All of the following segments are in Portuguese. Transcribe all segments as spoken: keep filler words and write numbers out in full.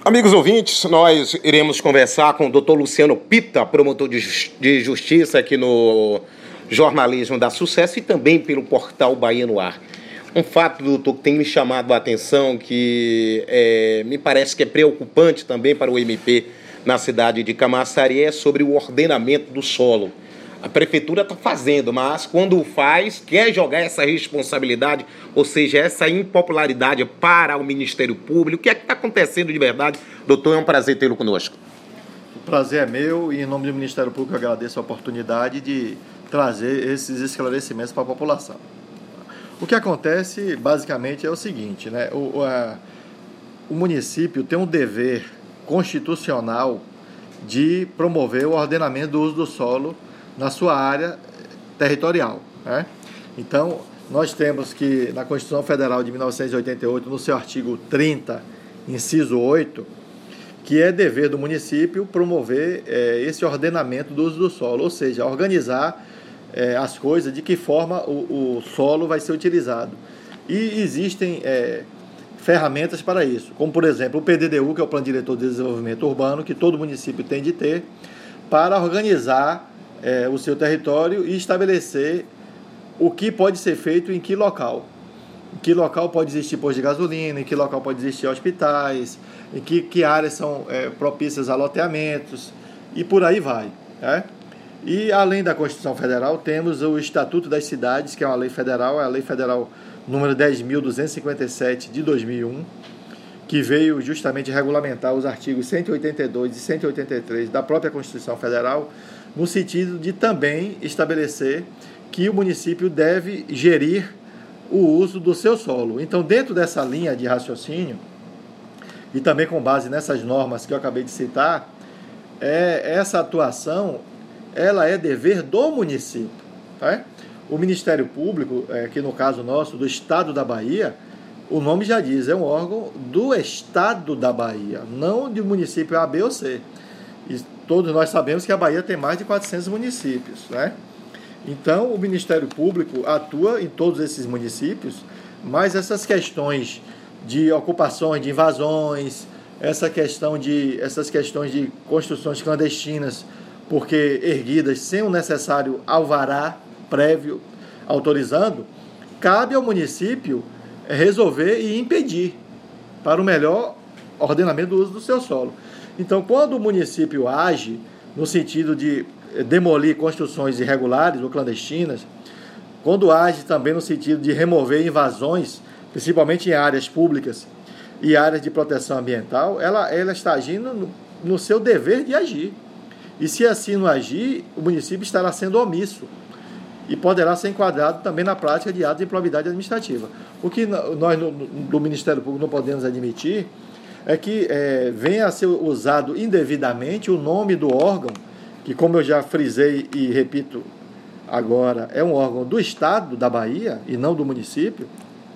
Amigos ouvintes, nós iremos conversar com o doutor Luciano Pita, promotor de, Just- de justiça aqui no Jornalismo da Sucesso e também pelo portal Bahia no Ar. Um fato, doutor, que tem me chamado a atenção, que é, me parece que é preocupante também para o M P na cidade de Camaçari, é sobre o ordenamento do solo. A prefeitura está fazendo, mas quando faz, quer jogar essa responsabilidade, ou seja, essa impopularidade para o Ministério Público. O que é que está acontecendo de verdade? Doutor, é um prazer tê-lo conosco. O prazer é meu e, em nome do Ministério Público, eu agradeço a oportunidade de trazer esses esclarecimentos para a população. O que acontece, basicamente, é o seguinte, né? O, a, o município tem um dever constitucional de promover o ordenamento do uso do solo na sua área territorial, né? Então, nós temos que, na Constituição Federal de mil novecentos e oitenta e oito, no seu artigo trinta, inciso oito, que é dever do município promover é, esse ordenamento do uso do solo, ou seja, organizar é, as coisas, de que forma o, o solo vai ser utilizado. E existem é, ferramentas para isso, como, por exemplo, o P D D U, que é o Plano Diretor de Desenvolvimento Urbano, que todo município tem de ter, para organizar É, o seu território e estabelecer o que pode ser feito em que local. Em que local pode existir posto de gasolina, em que local pode existir hospitais, em que, que áreas são é, propícias a loteamentos e por aí vai, né? E além da Constituição Federal, temos o Estatuto das Cidades, que é uma lei federal, é a Lei Federal número dez mil duzentos e cinquenta e sete de dois mil e um, que veio justamente regulamentar os artigos cento e oitenta e dois e cento e oitenta e três da própria Constituição Federal, no sentido de também estabelecer que o município deve gerir o uso do seu solo. Então, dentro dessa linha de raciocínio, e também com base nessas normas que eu acabei de citar, é, essa atuação ela é dever do município, tá? O Ministério Público, é, que no caso nosso, do Estado da Bahia, o nome já diz, é um órgão do Estado da Bahia, não de município A, B ou C. E todos nós sabemos que a Bahia tem mais de quatrocentos municípios, né? Então, o Ministério Público atua em todos esses municípios, mas essas questões de ocupações, de invasões, essa questão de, essas questões de construções clandestinas, porque erguidas sem o necessário alvará prévio autorizando, cabe ao município resolver e impedir para o melhor ordenamento do uso do seu solo. Então, quando o município age no sentido de demolir construções irregulares ou clandestinas, quando age também no sentido de remover invasões, principalmente em áreas públicas e áreas de proteção ambiental, ela, ela está agindo no, no seu dever de agir. E se assim não agir, o município estará sendo omisso e poderá ser enquadrado também na prática de atos de improbidade administrativa. O que nós, do Ministério Público, não podemos admitir é que é, venha a ser usado indevidamente o nome do órgão, que, como eu já frisei e repito agora, é um órgão do Estado da Bahia e não do município,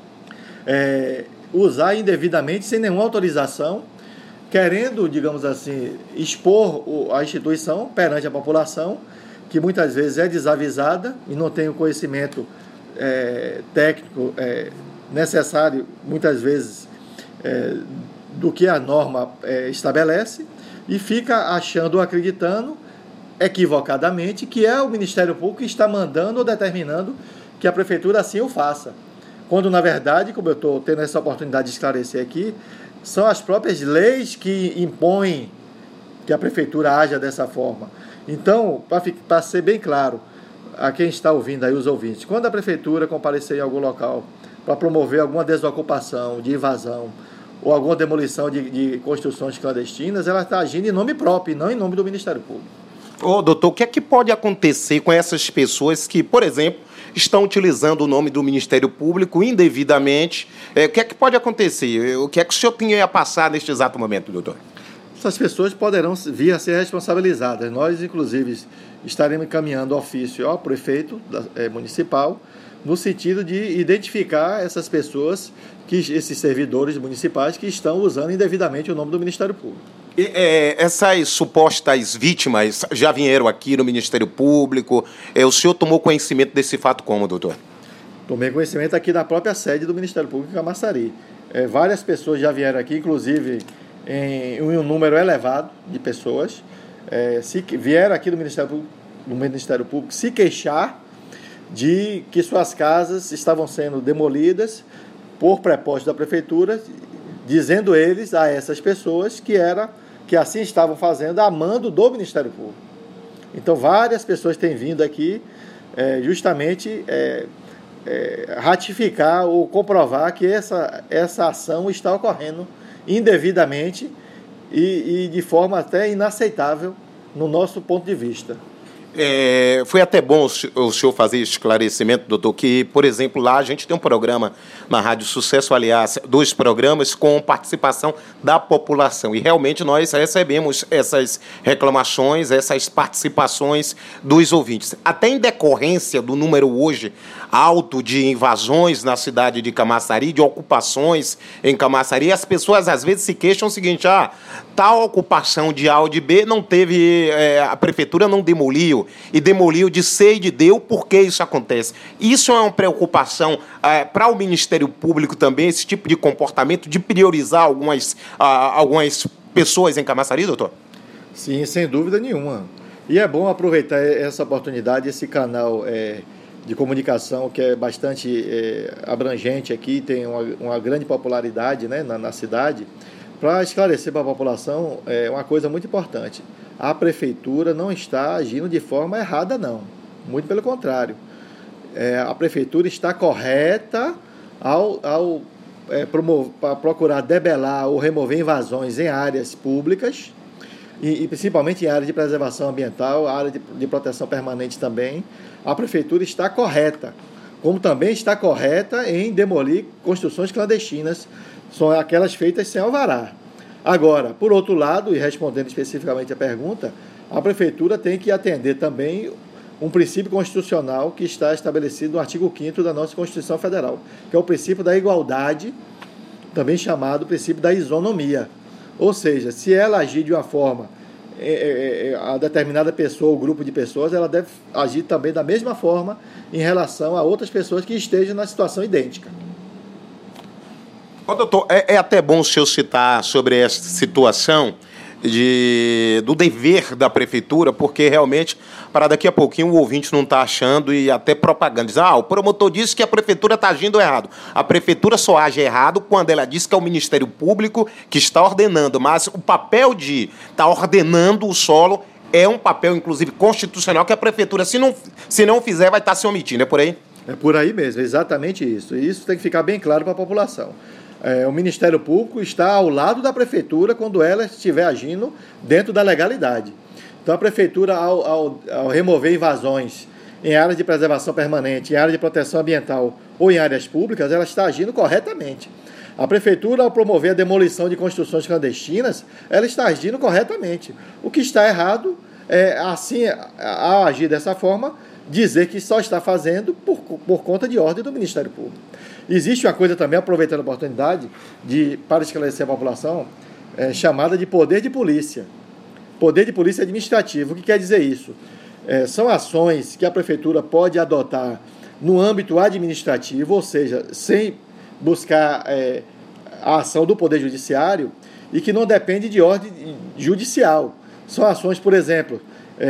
é, usar indevidamente, sem nenhuma autorização, querendo, digamos assim, expor a instituição perante a população, que muitas vezes é desavisada e não tem o conhecimento é, técnico é, necessário, muitas vezes, é, do que a norma é, estabelece, e fica achando ou acreditando, equivocadamente, que é o Ministério Público que está mandando ou determinando que a Prefeitura assim o faça. Quando, na verdade, como eu estou tendo essa oportunidade de esclarecer aqui, são as próprias leis que impõem que a Prefeitura haja dessa forma. Então, para ser bem claro a quem está ouvindo aí, os ouvintes, quando a Prefeitura comparecer em algum local para promover alguma desocupação, de invasão, ou alguma demolição de, de construções clandestinas, ela está agindo em nome próprio e não em nome do Ministério Público. Ô, doutor, o que é que pode acontecer com essas pessoas que, por exemplo, estão utilizando o nome do Ministério Público indevidamente? É, o que é que pode acontecer? O que é que o senhor tinha a passar neste exato momento, doutor? Essas pessoas poderão vir a ser responsabilizadas. Nós, inclusive, estaremos encaminhando ofício ao prefeito é, municipal, no sentido de identificar essas pessoas, que, esses servidores municipais que estão usando indevidamente o nome do Ministério Público. E, é, essas supostas vítimas já vieram aqui no Ministério Público. É, o senhor tomou conhecimento desse fato como, doutor? Tomei conhecimento aqui da própria sede do Ministério Público em Camaçari. É, várias pessoas já vieram aqui, inclusive em, em um número elevado de pessoas, é, se vieram aqui do Ministério Público, do Ministério Público se queixar de que suas casas estavam sendo demolidas por propósito da Prefeitura, dizendo eles a essas pessoas que, era, que assim estavam fazendo a mando do Ministério Público. Então, várias pessoas têm vindo aqui é, justamente é, é, ratificar ou comprovar que essa, essa ação está ocorrendo indevidamente e, e de forma até inaceitável no nosso ponto de vista. É, foi até bom o senhor fazer esse esclarecimento, doutor, que, por exemplo, lá a gente tem um programa na Rádio Sucesso, aliás, dois programas com participação da população. E realmente nós recebemos essas reclamações, essas participações dos ouvintes. Até em decorrência do número hoje alto de invasões na cidade de Camaçari, de ocupações em Camaçari, as pessoas às vezes se queixam o seguinte: ah, tal ocupação de A ou de B não teve, é, a prefeitura não demoliu, e demoliu de C e de D. Por que isso acontece? Isso é uma preocupação é, para o Ministério Público também, esse tipo de comportamento, de priorizar algumas, ah, algumas pessoas em Camaçari, doutor? Sim, sem dúvida nenhuma. E é bom aproveitar essa oportunidade, esse canal é, de comunicação que é bastante é, abrangente aqui, tem uma, uma grande popularidade, né, na, na cidade, para esclarecer para a população é, uma coisa muito importante. A Prefeitura não está agindo de forma errada, não. Muito pelo contrário. É, a Prefeitura está correta ao, ao é, promover, procurar debelar ou remover invasões em áreas públicas, e, e principalmente em áreas de preservação ambiental, área de, de proteção permanente também. A Prefeitura está correta, como também está correta em demolir construções clandestinas, são aquelas feitas sem alvará. Agora, por outro lado, e respondendo especificamente a pergunta, a Prefeitura tem que atender também um princípio constitucional que está estabelecido no artigo quinto da nossa Constituição Federal, que é o princípio da igualdade, também chamado princípio da isonomia. Ou seja, se ela agir de uma forma, é, é, a determinada pessoa ou grupo de pessoas, ela deve agir também da mesma forma em relação a outras pessoas que estejam na situação idêntica. Ô, doutor, é, é até bom o senhor citar sobre essa situação de, do dever da Prefeitura, porque realmente, para daqui a pouquinho, o ouvinte não está achando e até propaganda. Diz, ah, o promotor disse que a Prefeitura está agindo errado. A Prefeitura só age errado quando ela diz que é o Ministério Público que está ordenando, mas o papel de estar tá ordenando o solo é um papel, inclusive, constitucional, que a Prefeitura, se não, se não fizer, vai estar tá se omitindo. É por aí? É por aí mesmo, exatamente isso. E isso tem que ficar bem claro para a população. É, o Ministério Público está ao lado da Prefeitura quando ela estiver agindo dentro da legalidade. Então, a Prefeitura, ao, ao, ao remover invasões em áreas de preservação permanente, em áreas de proteção ambiental ou em áreas públicas, ela está agindo corretamente. A Prefeitura, ao promover a demolição de construções clandestinas, ela está agindo corretamente. O que está errado é, assim, ao agir dessa forma, dizer que só está fazendo por, por conta de ordem do Ministério Público. Existe uma coisa também, aproveitando a oportunidade, de, para esclarecer a população, é, chamada de poder de polícia. Poder de polícia administrativo. O que quer dizer isso? É, são ações que a Prefeitura pode adotar no âmbito administrativo, ou seja, sem buscar é, a ação do Poder Judiciário, e que não depende de ordem judicial. São ações, por exemplo,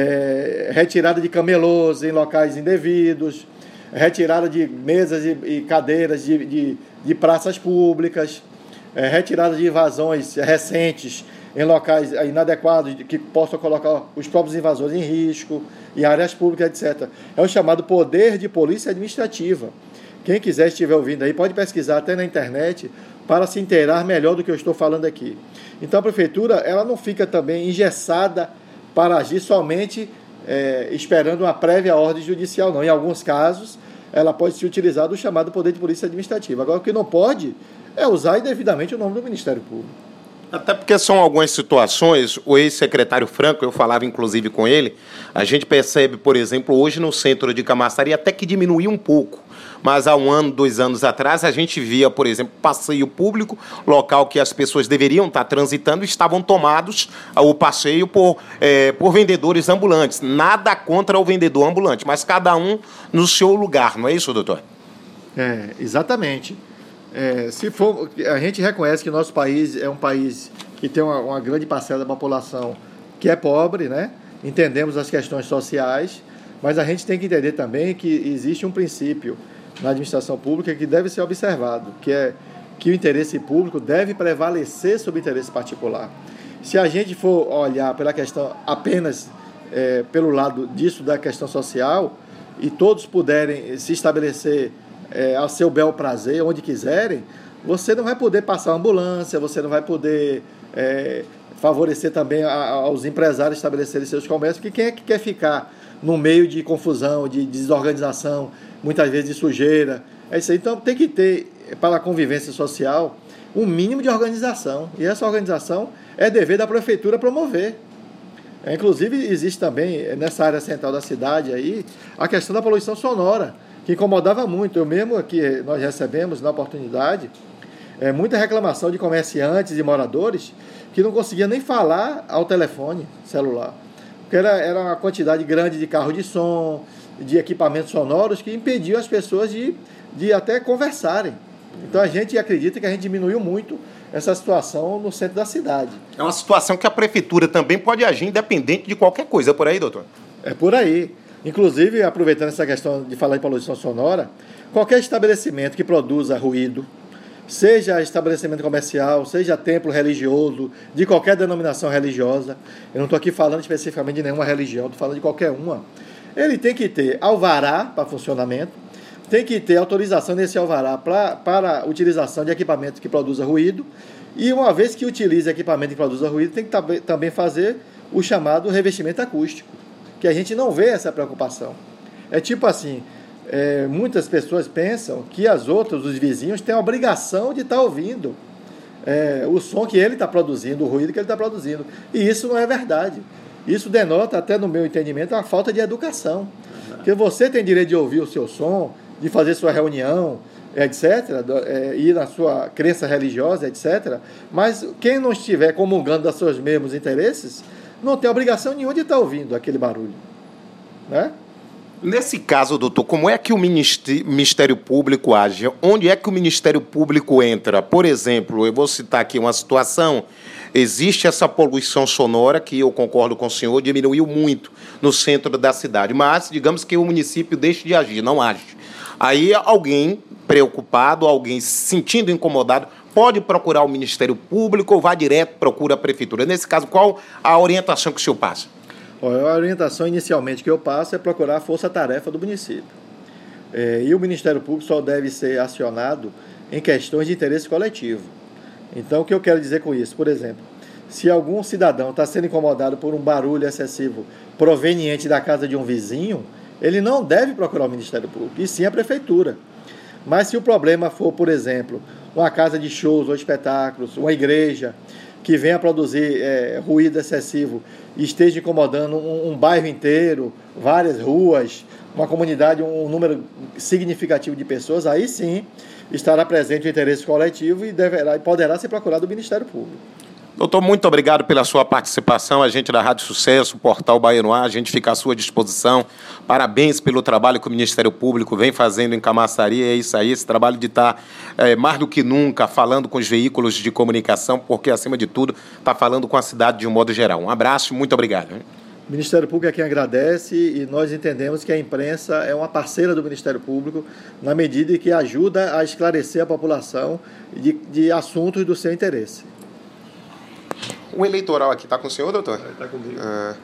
é, retirada de camelôs em locais indevidos, retirada de mesas e, e cadeiras de, de, de praças públicas, é, retirada de invasões recentes em locais inadequados que possam colocar os próprios invasores em risco, em áreas públicas, etcétera. É o chamado poder de polícia administrativa. Quem quiser estiver ouvindo aí pode pesquisar até na internet para se inteirar melhor do que eu estou falando aqui. Então a Prefeitura ela não fica também engessada para agir somente é, esperando uma prévia ordem judicial, não. Em alguns casos, ela pode se utilizar do chamado poder de polícia administrativa. Agora, o que não pode é usar indevidamente o nome do Ministério Público. Até porque são algumas situações, o ex-secretário Franco, eu falava inclusive com ele, a gente percebe, por exemplo, hoje no centro de Camaçari até que diminuiu um pouco, mas há um ano, dois anos atrás, a gente via, por exemplo, passeio público, local que as pessoas deveriam estar transitando, estavam tomados o passeio por, é, por vendedores ambulantes. Nada contra o vendedor ambulante, mas cada um no seu lugar, não é isso, doutor? É, exatamente. É, se for, a gente reconhece que o nosso país é um país que tem uma, uma grande parcela da população que é pobre, né? Entendemos as questões sociais, mas a gente tem que entender também que existe um princípio na administração pública que deve ser observado, que é que o interesse público deve prevalecer sobre o interesse particular. Se a gente for olhar pela questão apenas é, pelo lado disso da questão social e todos puderem se estabelecer É, ao seu bel prazer, onde quiserem, você não vai poder passar ambulância, você não vai poder é, favorecer também a, aos empresários estabelecerem seus comércios, porque quem é que quer ficar no meio de confusão, de desorganização, muitas vezes de sujeira? É isso aí. Então tem que ter, para a convivência social, um mínimo de organização, e essa organização é dever da prefeitura promover. É, inclusive, existe também, nessa área central da cidade, aí, a questão da poluição sonora, que incomodava muito. Eu mesmo aqui, nós recebemos na oportunidade é, muita reclamação de comerciantes e moradores que não conseguiam nem falar ao telefone celular, porque era, era uma quantidade grande de carro de som, de equipamentos sonoros que impediam as pessoas de, de até conversarem. Então a gente acredita que a gente diminuiu muito essa situação no centro da cidade. É uma situação que a prefeitura também pode agir independente de qualquer coisa. É por aí, doutor? É por aí. Inclusive, aproveitando essa questão de falar em poluição sonora, qualquer estabelecimento que produza ruído, seja estabelecimento comercial, seja templo religioso, de qualquer denominação religiosa, eu não estou aqui falando especificamente de nenhuma religião, estou falando de qualquer uma, ele tem que ter alvará para funcionamento, tem que ter autorização nesse alvará pra, para utilização de equipamentos que produzam ruído, e uma vez que utilize equipamento que produza ruído, tem que também fazer o chamado revestimento acústico, que a gente não vê essa preocupação. É tipo assim, é, muitas pessoas pensam que as outras, os vizinhos, têm a obrigação de estar ouvindo é, o som que ele está produzindo, o ruído que ele está produzindo. E isso não é verdade. Isso denota, até no meu entendimento, uma falta de educação. Porque você tem direito de ouvir o seu som, de fazer sua reunião, etcétera, é, ir na sua crença religiosa, etcétera. Mas quem não estiver comungando dos seus mesmos interesses, não tem obrigação nenhuma de estar ouvindo aquele barulho, né? Nesse caso, doutor, como é que o Ministério Público age? Onde é que o Ministério Público entra? Por exemplo, eu vou citar aqui uma situação, existe essa poluição sonora, que eu concordo com o senhor, diminuiu muito no centro da cidade, mas digamos que o município deixe de agir, não age. Aí alguém preocupado, alguém se sentindo incomodado, pode procurar o Ministério Público ou vai direto, procura a Prefeitura. Nesse caso, qual a orientação que o senhor passa? A orientação inicialmente que eu passo é procurar a força-tarefa do município. É, e o Ministério Público só deve ser acionado em questões de interesse coletivo. Então, o que eu quero dizer com isso? Por exemplo, se algum cidadão está sendo incomodado por um barulho excessivo proveniente da casa de um vizinho, ele não deve procurar o Ministério Público, e sim a Prefeitura. Mas se o problema for, por exemplo, uma casa de shows ou espetáculos, uma igreja que venha produzir é, ruído excessivo e esteja incomodando um, um bairro inteiro, várias ruas, uma comunidade, um número significativo de pessoas, aí sim estará presente o interesse coletivo e, deverá, e poderá ser procurado o Ministério Público. Doutor, muito obrigado pela sua participação. A gente da Rádio Sucesso, o Portal Bahia no Ar, a gente fica à sua disposição. Parabéns pelo trabalho que o Ministério Público vem fazendo em Camaçari. É isso aí, esse trabalho de estar, é, mais do que nunca, falando com os veículos de comunicação, porque, acima de tudo, está falando com a cidade de um modo geral. Um abraço e muito obrigado. Hein? O Ministério Público é quem agradece e nós entendemos que a imprensa é uma parceira do Ministério Público na medida em que ajuda a esclarecer a população de, de assuntos do seu interesse. O eleitoral aqui está com o senhor, doutor? Está comigo. Ah.